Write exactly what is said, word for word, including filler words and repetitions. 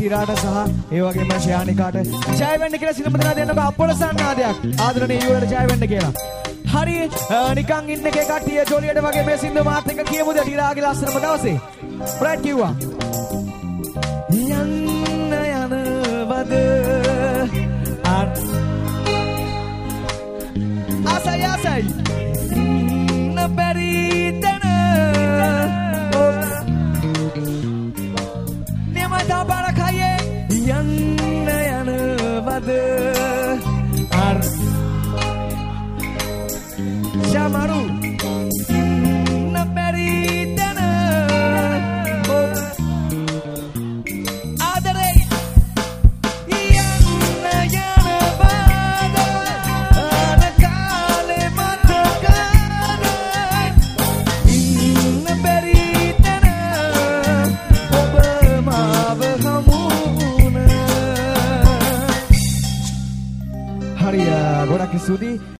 ඉරාට සහ ඒ වගේම ශයානිකාට ජය වෙන්න කියලා සිනම දෙනා දෙන්නකෝ අපොල සන්නාදයක් ආදරණීය ඊවලට ජය වෙන්න කියලා. හරි නිකන් ඉන්න එකේ කට්ටිය ජොලියට වගේ මේ සින්දු මාත් එක්ක කියමුද ටිරාගේ ලස්සනම දවසේ. බ්‍රයිට් කිව්වා. යන්න යනවද අර ආසයි ආසයි නබරි තන නියමතා බරකයේ යන්න යනවද අර Jamaru nabari dana adare yanna yana bada anakale matakana nabari dana obamav hamuna hariya godak sudi